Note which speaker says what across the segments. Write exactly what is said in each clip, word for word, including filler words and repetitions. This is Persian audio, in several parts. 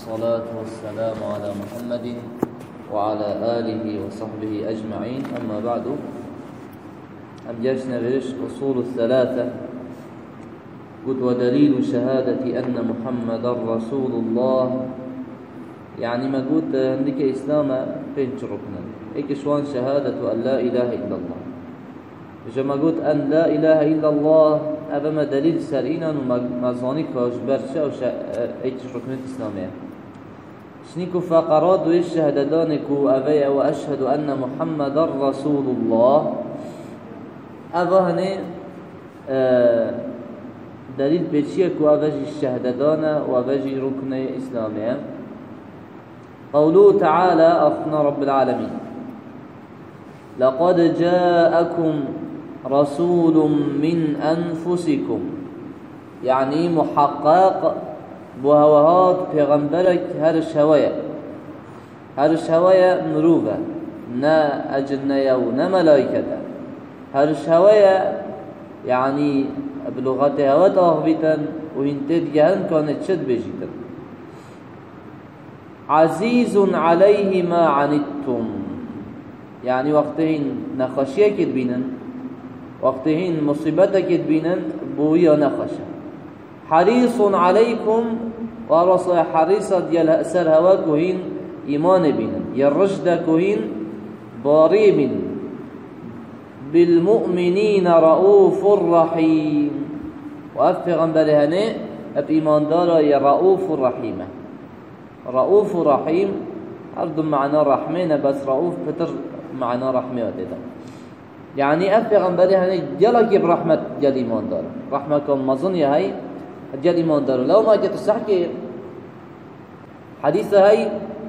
Speaker 1: والصلاة والسلام على محمد وعلى آله وصحبه أجمعين. أما بعد، أم جاشنا برش أصول الثلاثة قد ودليل شهادة أن محمد رسول الله. يعني ما قلت عندك إسلام بين ركنا إيك شوان شهادة أن لا إله إلا الله. جما قلت أن لا إله إلا الله أبا ما دليل سرينا وما زانيك وجبرشا وش إيك ركن إسلامية شنيكو فقرات وإيش شهادتانكو أبي وأشهد أن محمد رسول الله. أبا هني آه دليل بيشيكو أبجي الشهادتانا وأبجي ركن إسلامية. قوله تعالى أخنا رب العالمين لقد جاءكم رسول من أنفسكم، يعني محقق بهوهات پیغمبرك هر شوية هر شوية مروفة نا أجنية ونا ملائكة هر شوية، يعني بلغتها وتهبتا وهنتد جهن كانت شد بجيتا. عزيز عليه ما عنتم، يعني وقتهن نخشية كدبينن وقتهن مصيبتك كدبينن بويا نخشة. حريص عليكم، ورسل حريصة ديال أسر هواكوهن إيمان بينن يرشدكوهن باريم بالمؤمنين رؤوف رحيم. وأف غنبال هني أب إيمان دارا يا رؤوف رحيمة. رؤوف رحيم أرض معنا رحمين، بس رؤوف بتر معنا رحمة وتدا. يعني أف غنبال هني جلك برحمة جل إيمان دارا رحمكم مظنية هاي جل إيمان دارا. لو ما جت السحكي حديث هاي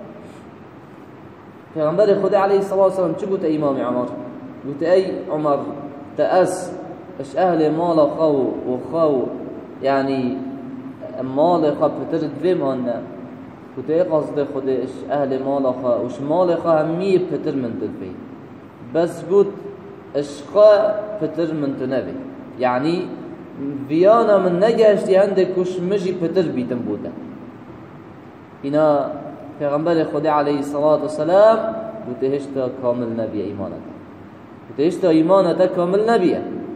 Speaker 1: في غنبال خدا عليه الصلاة والسلام شو قلت إمام عمر؟ قلت أي عمر تأس إيش أهل مال خو وخو، يعني مال خو بترد فيم هنا. قلت أي قصد خدا إيش أهل مال خو وش مال خو همية بتر من تدفي، بس قلت إيش خو بتر من تنبي، يعني فيانا من نجاش دي عندك وش مجي بتر بيتم بودا. هنا پیغمبر خدا عليه الصلاة والسلام قلت هشتا كامل نبي إيمانك، قلت هشتا إيمانك كامل نبي.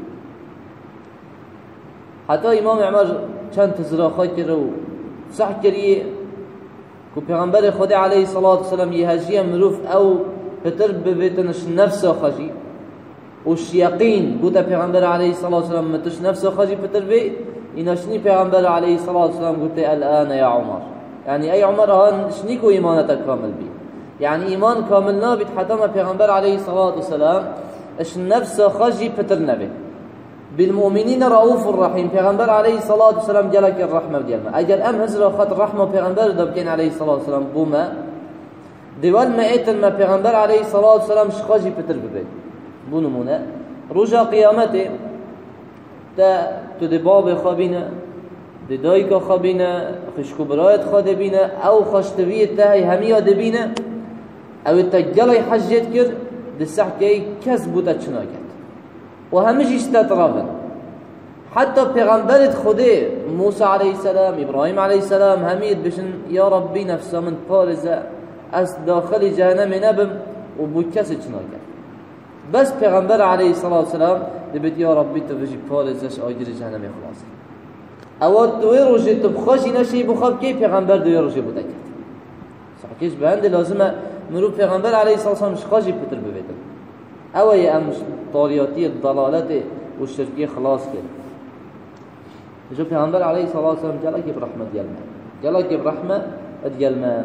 Speaker 1: حتى إمام عمر چند تزراخات کرو صح کریه که پیغمبر خدا علیه الصلاة والسلام یهجیه مروف او پتر ببیتنش نفس خجی وش یقین گوتا پیغمبر علیه الصلاة والسلام متش نفس خجی پتر بی ایناشنی پیغمبر علیه الصلاة والسلام گوتا الان یا عمر، يعني أي عمر هان شنيكو إيمانتك كامل بي، يعني إيمان كامل نابت حتى ما پیغمبر عليه الصلاة والسلام اش نفس خجي پتر نبي. بالمؤمنين رؤوف الرحيم، پیغمبر عليه الصلاة والسلام جلك الرحمة ديالما. أجل أم هزر خاطر الرحمة پیغمبر دبكين عليه الصلاة والسلام بوما دول ما ايتن ما پیغمبر عليه الصلاة والسلام شخجي پتر ببيت بونمونه رجا قيامته تا تدباب خابينه دایکا خبینه خشکو برایت خاده بینه او خشتویت تهی همیا دبینه او تجلی حجت کرد دسح که کس بوده چنا کرد و همش استطرابن. حتی پیغمبرت خوده موسی علیه السلام ابراهیم علیه السلام همید بشن یا ربی نفسا من پارزه از داخل جهنم نبم و بو کس چنا کرد. بس پیغمبر علیه السلام دبید یا ربی تو بشی پارزش آجر جهنم خلاص. اواد دوی روزه تو بخوشی نشی بخواب کی پیغمبر دوی روزه بوده کرد. صحکیش به هنده لازمه مرو پیغمبر علیه الصلاة والسلام شخاجی پتر ببیدن. اوه ام طاریاتی الضلالت و الشرکی خلاص کرد. جو پیغمبر علیه الصلاة والسلام جلک برحمت دیلمان جلک برحمت دیلمان.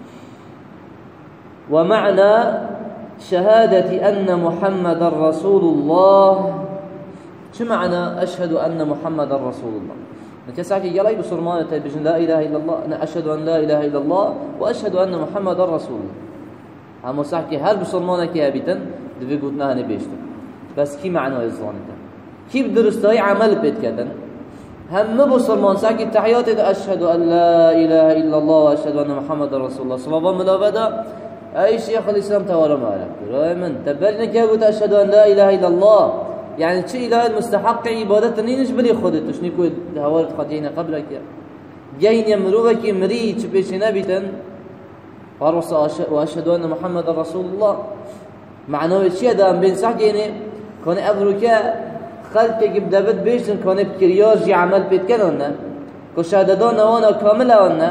Speaker 1: ومعنى شهادة أن محمد رسول الله، شو معنى أشهد أن محمد رسول الله؟ نكسعك يلاي بسرمانة بجن لا إله إلا الله، أنا أشهد أن لا إله إلا الله وأشهد أن محمد رسول الله. هم سعك هر بسرمانة كي أبيتن دفي قلتنا هني بيشتن، بس كي معنى الظانة كيف درستهاي عمل بيت كدن هم بسرمان سعك التحيات أشهد أن لا إله إلا الله وأشهد أن محمد رسول الله. صلى الله عليه وسلم أي شيخ الإسلام تورا ما لك من تبرنا كيف أشهد أن لا إله إلا الله، يعني شيء إله المستحق عبادة نينش بلي خودت شنيكو هوارت خدينا قبلك گین یمروه که مری چه پیش نبیتن فرس و اشهد ان محمد رسول الله معناه چیه دام بین صح گینه کنه ابروکه خلق که بدبت بیشتن کنه بکریاج عمل پیت کنن که شهادتان وانا کامل وانا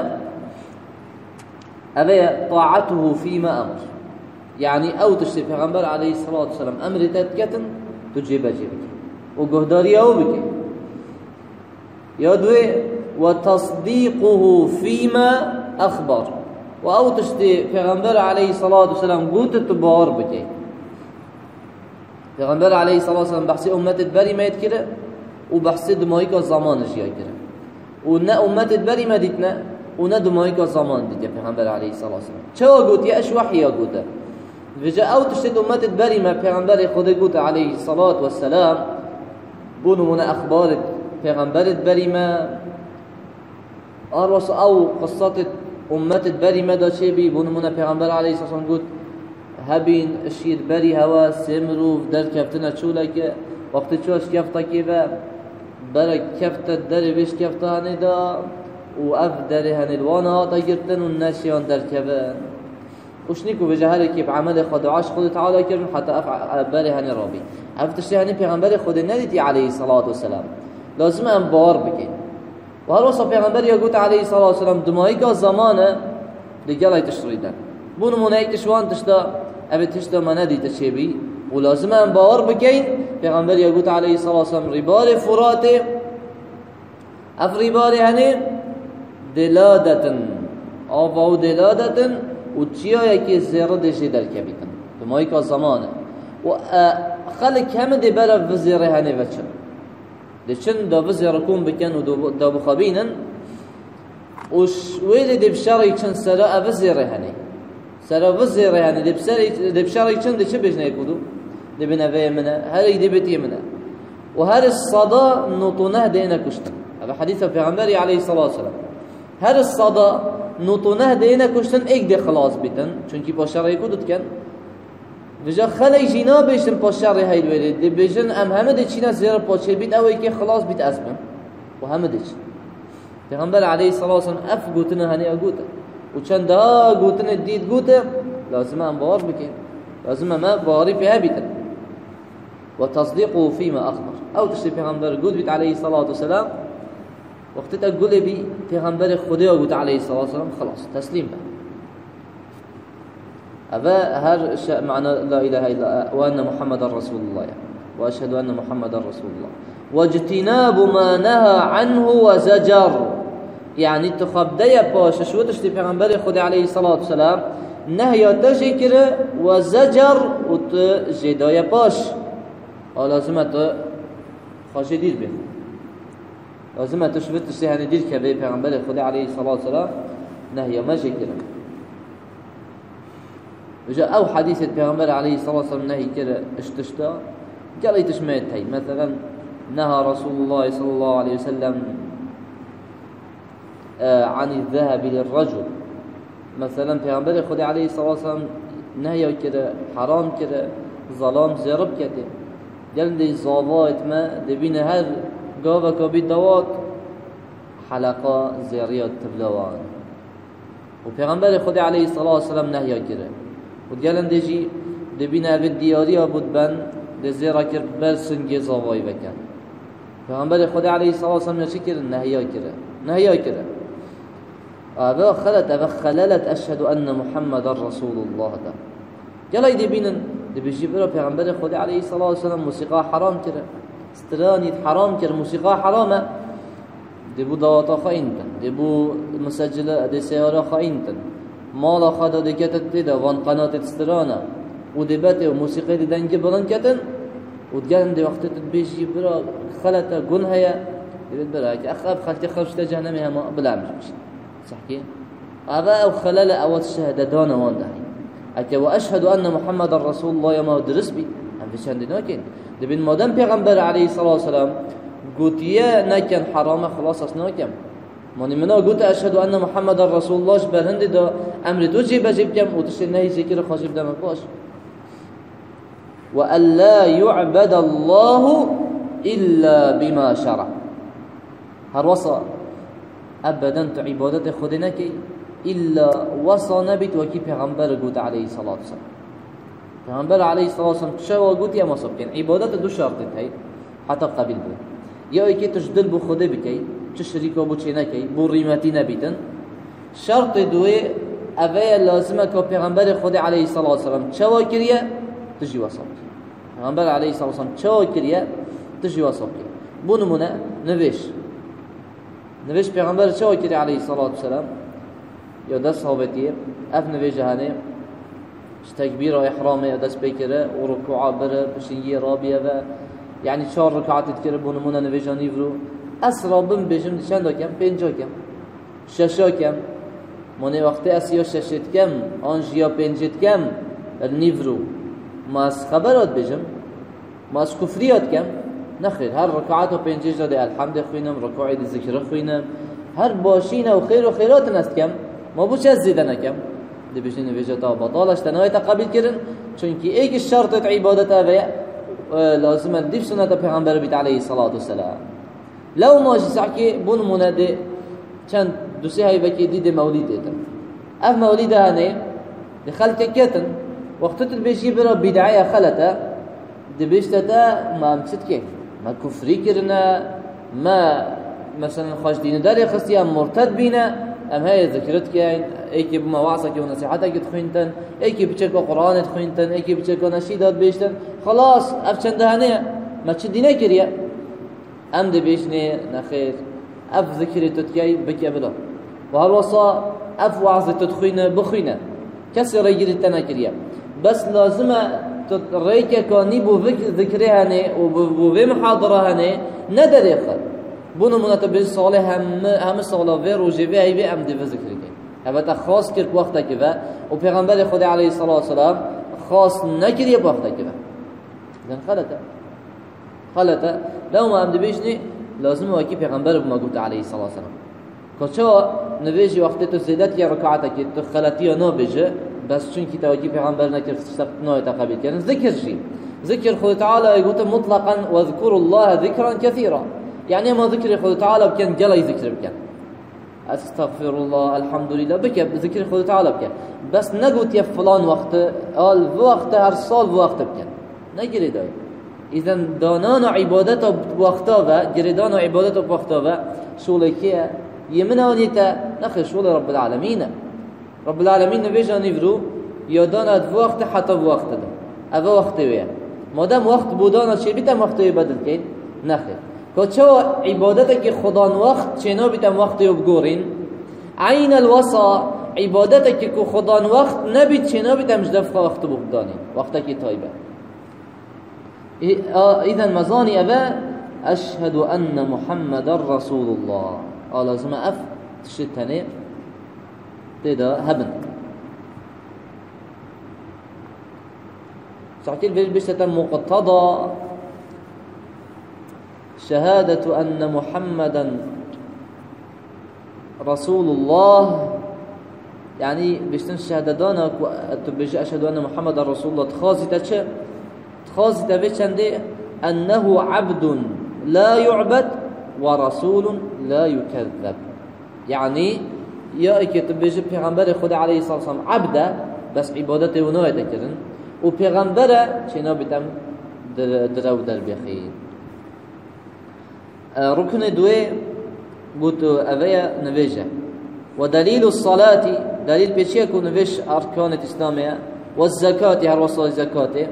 Speaker 1: اوه طاعته فيما امر يعني او تشتي پیغمبر عليه الصلاة والسلام امر تتكتن تجيبه جيبه وقهداري او بكي يدوي وتصديقه فيما اخبر و او تشتي پیغمبر عليه الصلاة والسلام قوت تبار بكي پیغمبر عليه الصلاة والسلام بحثي امت بري ما يتكره وبحثي دمائك الزمان جيا كره ونا امت بري ما ديتنا ونا دمائك الزمان ديت يا پیغمبر عليه الصلاة والسلام چه قوت يا اش وحي قوت وجا او تشتي امت بري ما پیغمبر خود قوت عليه الصلاة والسلام بونو من اخبار پیغمبر بري ما ارواس او قصات امت بري ما دا چه بي بونو من پیغمبر عليه الصلاة والسلام قوت هبين اشيد بري هوا سمرو در كفتنا چولا که وقت چوش کفتا که با برای کفتا در ویش کفتا هنی دا و اف در هنی الوانا ها تا گرتن و نشیان در کبن وشنیکو بجهره که بعمل خود عاش خود تعالی کرن حتی اف برای هنی رابی اف تشتی هنی پیغمبر خود ندیدی علیه الصلاة والسلام لازم هم بار بکن و هر وصف پیغمبر یا گوت علیه الصلاة والسلام دمایی که زمانه دیگر ای تشریدن بونو منایی تشوان تشتا اف تشتا ما ندیده چه بی و لازم هم باور بکن پیغمبر یا گوت علیه الصلاة والسلام ریبار فراته اف ریبار هنی دلادتن آوا و دلادتن و چیا یکی زیره دشی در کبیتن دمایی که زمانه و خلق همه دی برا وزیره هنی وچن دی چن دا وزیره کن بکن و دا بخابینن و ویلی دی بشاری چن سرا وزیره هنی سرا وزیره هنی دی بشاری چن دی چه بجنه کدو دی بنوی منه هر ای دی بیتی منه و هر الصدا نطونه دینا کشتن هذا حديث پیغمبری علیه الصلاة والسلام هر الصدا نطونه دینا کشتن ایک دی خلاص بیتن چونکی پاشرای کدود کن وجا خلی جینا بیشتن پاشرای هایل ویلید دی بیشتن ام همه دی چینا زیر پاچه بیت اوی که خلاص بیت ازبن و همه دی چین پیغمبر علیه الصلاة والسلام اف گوتنه هنی اگوته و چند ها گوتنه دید گوته لازم هم باور بکن لازم هم باوری پیه بیتن و تصدیقه فيما اخبر او تشتی پیغمبر گود بیت علیه الصلاة والسلام وقت تقول بي پیغمبر خدا قلت عليه الصلاة والسلام خلاص تسليم بقى أبا هر معنى لا إله إلا وأن محمد رسول الله يعني. وأشهد أن محمد رسول الله واجتناب ما نهى عنه وزجر يعني تخبدية باش شو تشتي پیغمبر خدا عليه الصلاة والسلام نهي تشكر وزجر وتجداية باش لازمت خاشديد به لازم تشوفت تشتهني دير كبير پیغمبر خدا عليه الصلاة والسلام نهي ما شكرا وجاء او حديث پیغمبر عليه الصلاة والسلام نهي كده اشتشتا قال يتشميت هاي مثلا نهى رسول الله صلى الله عليه وسلم آه عن الذهب للرجل مثلا پیغمبر خدا عليه الصلاة والسلام نهي كده حرام كده ظلام زرب كده قال دي زاوات ما دبين هر قابا كبيت دوات حلقة زياريات تبلوان وبيغمبر خدا عليه الصلاة والسلام نهيا كده وقالن ديجي دبينا بالدياري أبود بان دي زيارة كر برسنجي زواي بكن بيغمبر خدا عليه الصلاة والسلام يشكر نهيا كده نهيا كده أبا خلت أبا خللت أشهد أن محمد رسول الله ده قال دبينا دبيجي برا بيغمبر خدا عليه الصلاة والسلام موسيقى حرام كده استراني حرام كر موسيقى حرامه دبو دواتا خاينتن دبو مسجله دي سياره خاينتن مالا خدا دكتت تدا وان قناه استرانا ودبته وموسيقى دي دنج بلان كتن ودجان دي وقت تبيجي برا خلته جنهيا يبرا اخاب خلتي خرجت جهنم ما بلامش صحكي ابا او خلل او الشهاده دون وان ده اكي واشهد ان محمد رسول الله يما درس بي هم في شندنا كين دبين مادام پیغمبر عليه الصلاة والسلام قوتيه نكن حرام خلاص اسناكم ماني منا قوت اشهد ان محمد رسول الله برهند دا امر تو جي بجيب كم وتشي نهي ذكر خاشب دم باش وان لا يعبد الله الا بما شرع هر وصا ابدا تو عبادت خود نکی الا وصا نبیت وکی پیغمبر گوت علیه الصلاة والسلام. پیغمبر علیه الصلاة والسلام چه گوت یا مصاب کن عبادت دو شرط هی حتی قبیل بود، یا ای که تجدل بو خوده بکی چه شریکا بو چه نکی بو ریمتی نبیتن. شرط دوی اوه لازمه که پیغمبر خود علیه الصلاة والسلام چه کریه تجی وصاب کی. پیغمبر علیه الصلاة والسلام چه کریه تجی وصاب کی. بو نمونه نویش نویش پیغمبر چه کریه علیه الصلاة والسلام یا دست ثابتیه اف نویجه هنه تکبیر و احرامه یا دست بکره و رکوع بره پشنگی رابیه و یعنی چهار رکعت تکره بو نمونه نویجه نیورو اسرا بم بجم چند کم پنجا کم ششا کم منی وقتی اس یا ششت کم آنج یا پنجت کم نیورو ما از خبرات بجم ما از کفریات کم نخیر هر رکعت و پنجش داده الحمد خوینم رکوعی دی ذکر خوینم هر باشین و خیر و خیرات نست کم ما بو چه زیده نکم دی بجنی نویجه تا بطالش تنهایت قبیل کرن چونکه ایک شرطت عبادت اوه لازم دیف سنت پیغمبر بیت علیه الصلاة والسلام. لو ماشي سعكي بون منادي كان دوسي هاي بكي دي دي موليد ايتن اف موليد هاني دخلت كتن وقتت بيجي برا بدعية خلتا دي بيشتتا ما امسد كيف ما كفري كرنا ما مثلا خاش دين داري خصيا مرتد بينا ام هاي ذكرت كاين ايكي بما وعصك ونصيحتك تخوينتن ايكي بچك قرآن تخوينتن ايكي بچك نشيدات بيشتن خلاص اف چند هاني ما چه دينه كريا ام دي بيشني نخير اف ذكري تتكاي بكي بلا وهالوصا اف وعظ تدخينا بخينا كسر يجري التناكريا بس لازم تريك كاني بو ذكري هني وبو محاضره هني ندر يخل بونو منتبه صالح هم هم صالح و روجي هي بي ام دي ذكري هذا خاص كر وقت كذا وبيغمبر خدا عليه الصلاه والسلام خاص نكري وقت كذا اذا خلت خلت لو ما ام دي بيشني لازم واكي پیغمبر ما قلت عليه الصلاه والسلام كچو نويجي وقت تو زيادت يا ركعتك تو خلتي نو بيجه بس چونكي توكي پیغمبر نكر نو تقبل كان ذكر شيء ذكر خدا تعالى يقول مطلقا واذكروا الله ذكرا كثيرا يعني ما ذكر خدا تعالى كان جلا يذكر بكان استغفر الله الحمد لله بك ذكر خدا تعالى بكان بس نقول يا فلان وقت قال وقت هر سال وقت بكان نجري داي اذا دانان عبادت وقتا و گردان عبادت وقتا و شغل کیه یمنانیتا نخیر شغل رب العالمین رب العالمین نویجانی فرو یاداند وقت حتی وقت ده اوه وقت ویه مادام وقت بودانا چه بیتم وقت وی بدل کن نخیر که چه عبادت که خدان وقت چنا بیتم وقت وی بگورین عین الوصا عبادت که خدان وقت نبید چنا بیتم جدفق وقت بگدانی وقت که تایبه إذا مزاني أبا أشهد أن محمد رسول الله قال لازم أف تشتني تدا هبن ساعتين في بشتة مقتضى شهادة أن محمدا رسول الله يعني بشتن شهادتنا تبجي أشهد أن محمد رسول الله تخاصي تشي خاص تبچنده انه عبد لا يعبد ورسول لا يكذب يعني يا كتب بيجي پیغمبر خدا عليه الصلاه والسلام عبد بس عبادته ونوع تكرن و پیغمبر چنا بدم درو در بخير ركن دوي بوت اويا نويجه ودليل الصلاه دليل بيچي كو نويش اركان الاسلاميه والزكاه هر وصل زكاته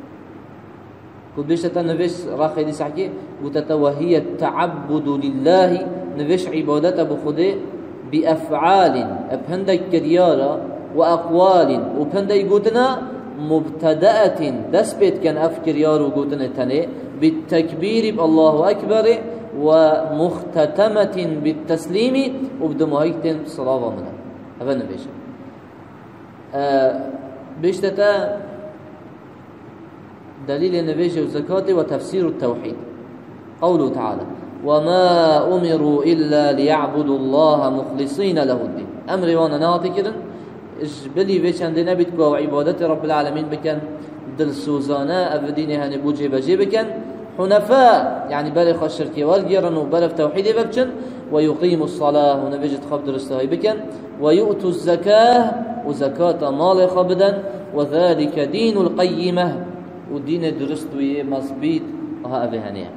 Speaker 1: بيشتا نفش راخي دي سحكي بوتتا وهي التعبد لله نفش عبادته بخده بأفعال أبهندك كريارة وأقوال وبهندك قوتنا مبتدأة دسبت كان أفكر يارو قوتنا تاني بالتكبير بالله أكبر ومختتمة بالتسليم وبدمهيكتن صلاة ومنا هذا نفش أه بيشتا دليل النبي والزكاة وتفسير التوحيد قوله تعالى وما أمروا إلا ليعبدوا الله مخلصين له الدين أمر وانا ناطي كده اجبلي بيش عندنا بتقوى وعبادة رب العالمين بكن دل سوزانا أفدينها نبوجي بجي بكن حنفاء يعني بلغ الشركي والجيران وبلغ توحيدي بكن ويقيموا الصلاة ونبجت خب درستهاي بكن ويؤتوا الزكاة وزكاة مال خبدا وذلك دين القيمة ودين درست ومصبيت وها أبهانية.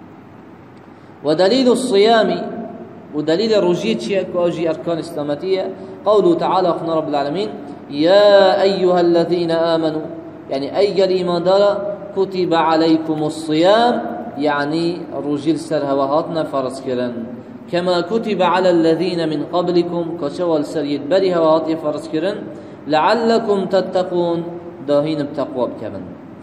Speaker 1: ودليل الصيام ودليل الرجيت شيء كأجي أركان إسلاماتية قوله تعالى أخنا رب العالمين يا أيها الذين آمنوا يعني أي الإيمان دار كتب عليكم الصيام يعني رجيل سرهوهاتنا فرس كرن كما كتب على الذين من قبلكم كشوال سريد بري هواتي فرس كرن لعلكم تتقون داهين بتقوى بكبن.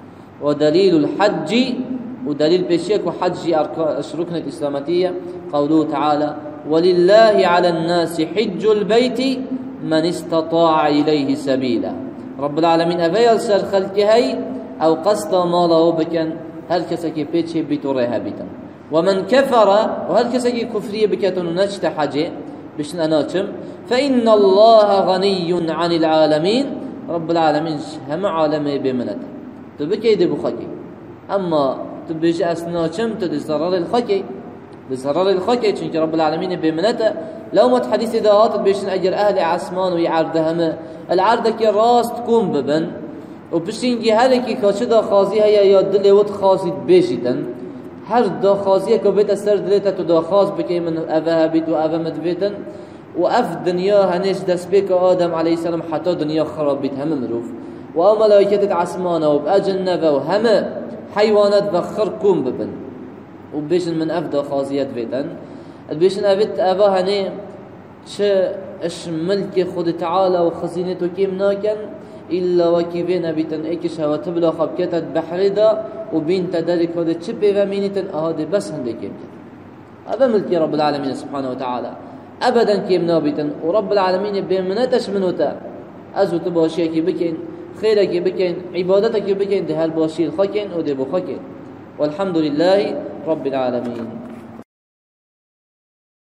Speaker 1: ودليل الحج ودليل بشيك وحج أشركنا الإسلاماتية قوله تعالى ولله على الناس حج البيت من استطاع إليه سبيلا. رب العالمين أفيال سر خلقهي أو قصد ماله بكن هل كسكي بيتشي بيتوريها بيتن ومن كفر وهل كسكي كفرية بكتن نجت حاجة بشن أناتم فإن الله غني عن العالمين. رب العالمين هم عالمي بمنته تبكي دي بخكي أما تبجي أسناتم تدزرر الخكي بزرر الخكي چونك رب العالمين بمنته لو ما تحديث إذا هاتت بيشن أجر أهل عسمان ويعردهم العردك راس تكون ببن وبشينجي هركي كاشدا خازي هيا يا دل ود خازي بيجيدن هر دا خازي كبيت سر دلته تو دا خاز بكي من أفها بيت وأفا مدبيتن وأف دنيا هنيش دس بك آدم عليه السلام حتى دنيا خراب بيت هم مروف وملائكة عسمانه وبأجنبه وهم حيوانات بخر كون ببن وبيشن من أف دا خازيات بيتن بيشن أفت أفا هني چه اش ملك خود تعالى وخزينته كيم ناكن إلا وكيفين بيتن ايكش هوا تبلا خبكتت بحردا وبين تدرك هذا تشبه ومينتن هذا بس هندي كيم هذا ملك رب العالمين سبحانه وتعالى أبدا كيم نابيتن ورب العالمين بمنتش منوتا أزو تباشيكي بكين خيرك بكين عبادتك بكين ده هالباشي الخكين ودي بخكين والحمد لله رب العالمين.